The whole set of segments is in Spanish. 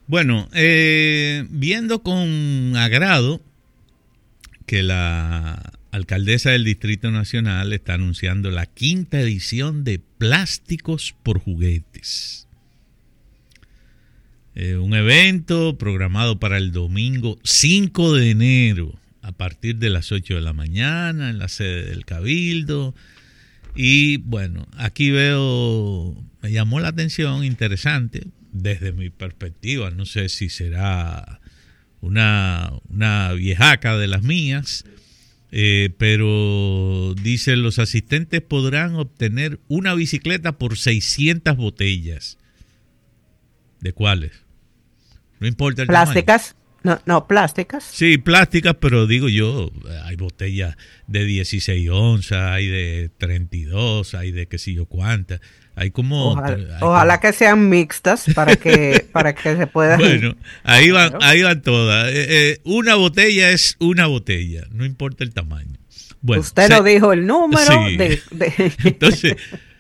Bueno, viendo con agrado que la alcaldesa del Distrito Nacional está anunciando la 5ª edición de Plásticos por Juguetes. Un evento programado para el domingo 5 de enero a partir de las 8 de la mañana en la sede del Cabildo. Y bueno, aquí me llamó la atención, interesante, desde mi perspectiva, no sé si será una viejaca de las mías, pero dice, los asistentes podrán obtener una bicicleta por 600 botellas. ¿De cuáles? No importa el ¿Plásticas? tamaño. No, plásticas. Sí, plásticas, pero digo yo, hay botellas de 16 onzas, hay de 32, hay de qué sé yo cuántas. Hay como... Ojalá que sean mixtas para que se pueda... Bueno, ahí van todas. Una botella es una botella, no importa el tamaño. Bueno, usted lo dijo, el número sí. de... Entonces,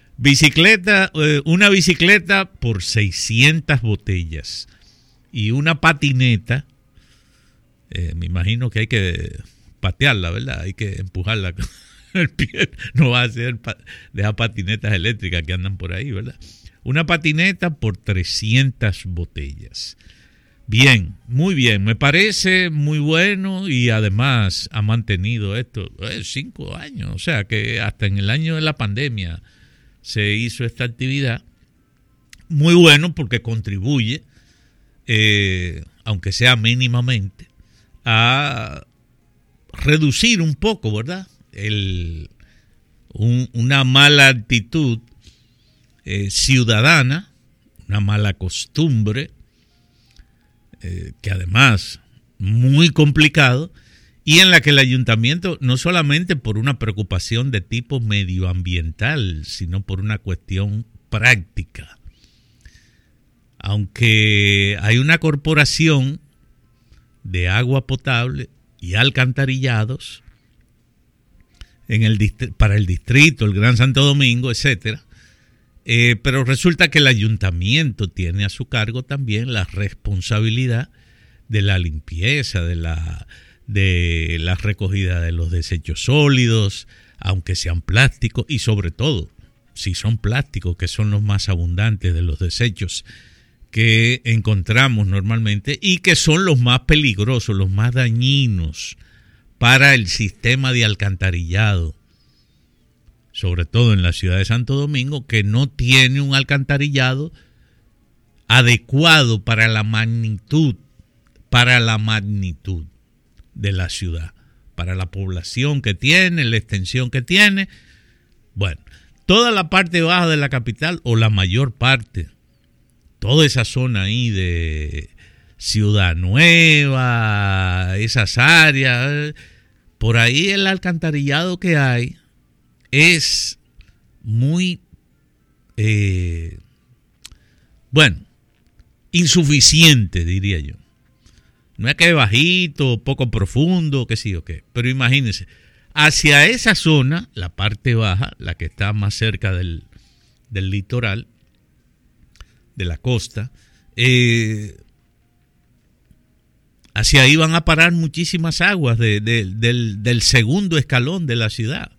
una bicicleta por 600 botellas y una patineta, me imagino que hay que patearla, ¿verdad? Hay que empujarla con el pie, no va a ser de esas patinetas eléctricas que andan por ahí, ¿verdad? Una patineta por 300 botellas. Bien, muy bien, me parece muy bueno y además ha mantenido esto 5 años, o sea que hasta en el año de la pandemia se hizo esta actividad. Muy bueno porque contribuye, aunque sea mínimamente, a reducir un poco, ¿verdad? Una mala actitud ciudadana, una mala costumbre, que además muy complicado, y en la que el ayuntamiento, no solamente por una preocupación de tipo medioambiental, sino por una cuestión práctica. Aunque hay una corporación de agua potable y alcantarillados para el distrito, el Gran Santo Domingo, etcétera, pero resulta que el ayuntamiento tiene a su cargo también la responsabilidad de la limpieza, de la recogida de los desechos sólidos, aunque sean plásticos, y sobre todo, si son plásticos, que son los más abundantes de los desechos que encontramos normalmente y que son los más peligrosos, los más dañinos para el sistema de alcantarillado, sobre todo en la ciudad de Santo Domingo, que no tiene un alcantarillado adecuado para la magnitud de la ciudad, para la población que tiene, la extensión que tiene. Bueno, toda la parte baja de la capital, o la mayor parte, toda esa zona ahí de Ciudad Nueva, esas áreas, por ahí el alcantarillado que hay es muy, insuficiente, diría yo. No es que es bajito, poco profundo, qué sé yo qué, pero imagínense, hacia esa zona, la parte baja, la que está más cerca del litoral, de la costa, hacia ahí van a parar muchísimas aguas del segundo escalón de la ciudad.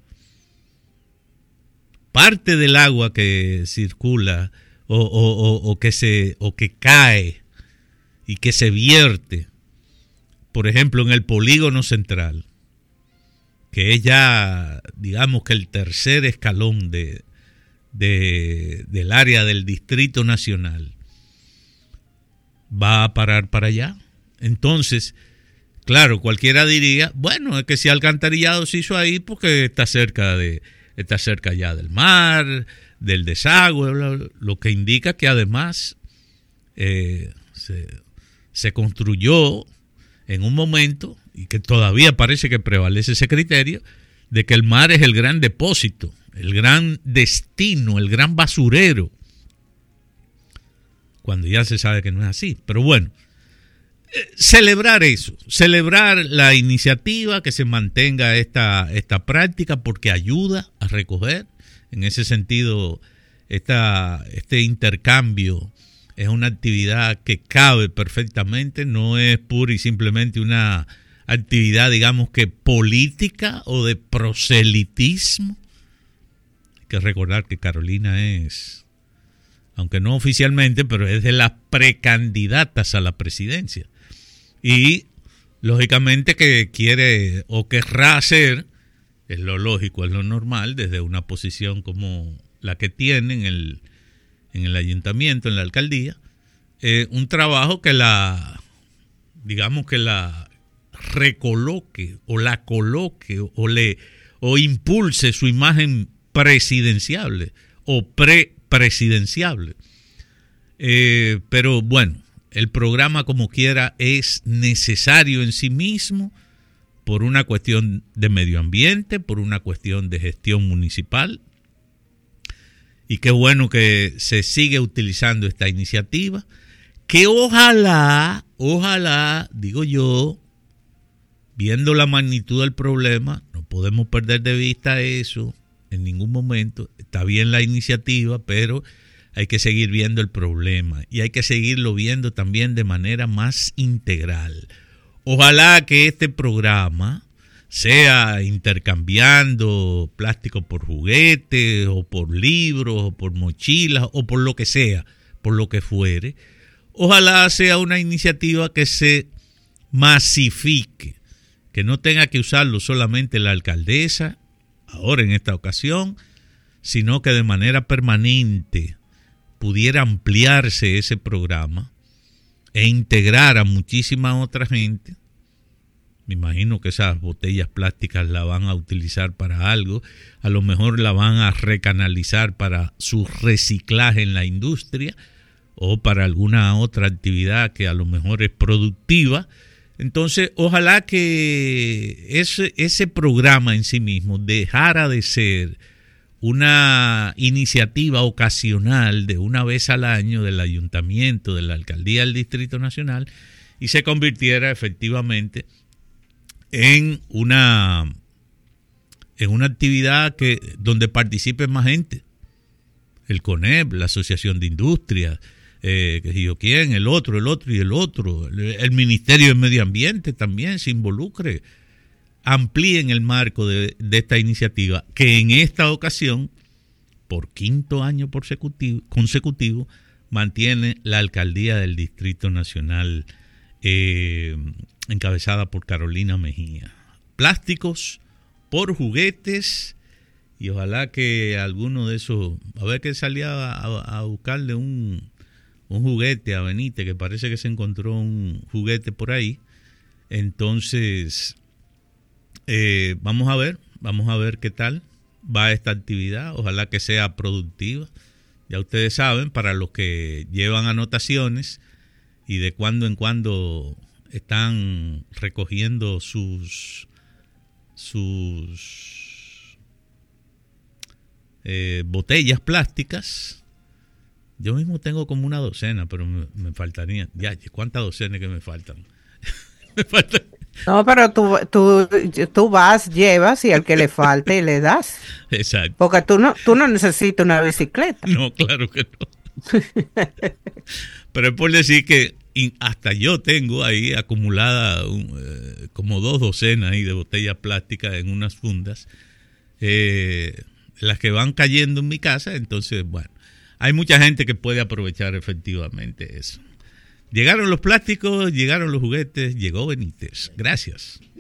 Parte del agua que circula o que cae y que se vierte, por ejemplo, en el polígono central, que es ya, digamos que el tercer escalón del área del Distrito Nacional, va a parar para allá. Entonces, claro, cualquiera diría, bueno, es que si alcantarillado se hizo ahí porque está cerca ya del mar, del desagüe, lo que indica que además se construyó en un momento, y que todavía parece que prevalece ese criterio, de que el mar es el gran depósito, el gran destino, el gran basurero, cuando ya se sabe que no es así. Pero bueno, celebrar eso, celebrar la iniciativa, que se mantenga esta práctica, porque ayuda a recoger, en ese sentido, este intercambio es una actividad que cabe perfectamente, no es pura y simplemente una actividad, digamos que política o de proselitismo. Hay que recordar que Carolina es, aunque no oficialmente, pero es de las precandidatas a la presidencia. Y lógicamente que quiere o querrá hacer, es lo lógico, es lo normal, desde una posición como la que tiene en el ayuntamiento, en la alcaldía, un trabajo que digamos que la recoloque o la coloque o impulse su imagen presidenciable o prepresidenciable. Pero bueno, el programa como quiera es necesario en sí mismo por una cuestión de medio ambiente, por una cuestión de gestión municipal. Y qué bueno que se sigue utilizando esta iniciativa, que ojalá, digo yo, viendo la magnitud del problema, no podemos perder de vista eso en ningún momento. Está bien la iniciativa, pero hay que seguir viendo el problema y hay que seguirlo viendo también de manera más integral. Ojalá que este programa, sea intercambiando plástico por juguetes o por libros o por mochilas o por lo que sea, por lo que fuere, ojalá sea una iniciativa que se masifique, que no tenga que usarlo solamente la alcaldesa, ahora en esta ocasión, sino que de manera permanente pudiera ampliarse ese programa e integrar a muchísima otra gente. Me imagino que esas botellas plásticas la van a utilizar para algo, a lo mejor la van a recanalizar para su reciclaje en la industria o para alguna otra actividad que a lo mejor es productiva. Entonces, ojalá que ese programa en sí mismo dejara de ser una iniciativa ocasional de una vez al año del ayuntamiento, de la alcaldía del Distrito Nacional y se convirtiera efectivamente en una actividad donde participe más gente. El CONEP, la Asociación de Industrias, que si yo quién, el otro. El Ministerio de Medio Ambiente también se involucre. Amplíen el marco de esta iniciativa que en esta ocasión, por quinto año consecutivo, mantiene la alcaldía del Distrito Nacional encabezada por Carolina Mejía. Plásticos por juguetes y ojalá que alguno de esos, a ver que salía a buscarle un juguete a Benítez, que parece que se encontró un juguete por ahí. Entonces, vamos a ver qué tal va esta actividad, ojalá que sea productiva. Ya ustedes saben, para los que llevan anotaciones y de cuando en cuando están recogiendo sus botellas plásticas. Yo mismo tengo como una docena, pero me faltarían. Ya, ¿cuántas docenas que me faltan? Me faltan. No, pero tú vas, llevas y al que le falte le das. Exacto. Porque tú no necesitas una bicicleta. No, claro que no. Pero es por decir que hasta yo tengo ahí acumulada como 2 docenas ahí de botellas plásticas en unas fundas, las que van cayendo en mi casa. Entonces, bueno, hay mucha gente que puede aprovechar efectivamente eso. Llegaron los plásticos, llegaron los juguetes, llegó Benítez. Gracias.